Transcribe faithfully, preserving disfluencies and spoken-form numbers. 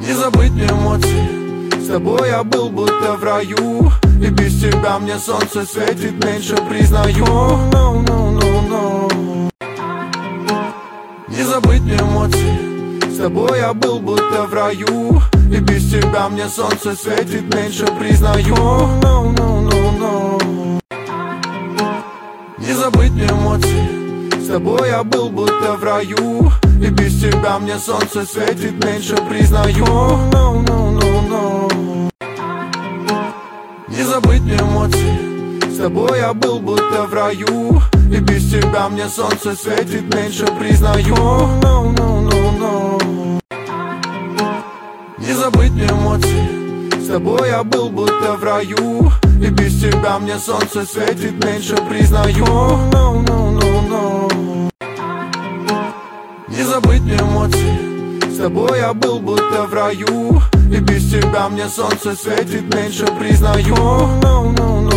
Не забыть мне эмоции, с тобой я был будто в раю, и без тебя мне солнце светит меньше, признаю. No, no, no, no. Не забыть мне эмоции, с тобой я был будто в раю, и без тебя мне солнце светит меньше, признаю. No, no, no, no. Не забыть мне эмоции, с тобой я был будто в раю, и без тебя мне солнце светит меньше, признаю. No, no, no, no. Не забыть мне эмоции, с тобой я был будто в раю, и без тебя мне солнце светит меньше, признаю. No, no, no, no. Не забыть мне эмоции, с тобой я был будто в раю, и без тебя мне солнце светит меньше, признаю. No, no, no, no. Не забыть мне эмоции, с тобой я был будто в раю, и без тебя мне солнце светит меньше, признаю. No, no, no.